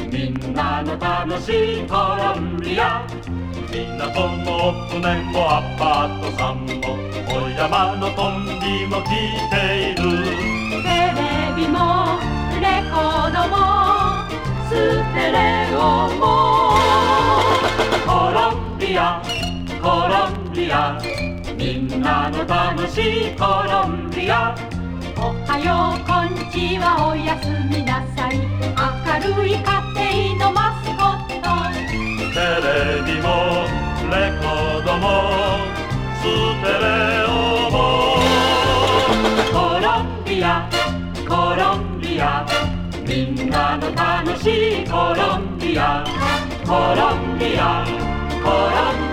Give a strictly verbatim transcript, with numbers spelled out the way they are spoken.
みんなの楽しいコロンビア。港の船もアパートさんもお山のトンビも聞いている。 テレビもレコードもステレオもコロンビアコロンビア、みんなの楽しいコロンビア。 おはようこんにちはおやすみなさい、明るい家庭のマスコット。 テレビもレコードもステレオもコロンビアコロンビア、みんなの楽しいコロンビア。コロンビアコロンビア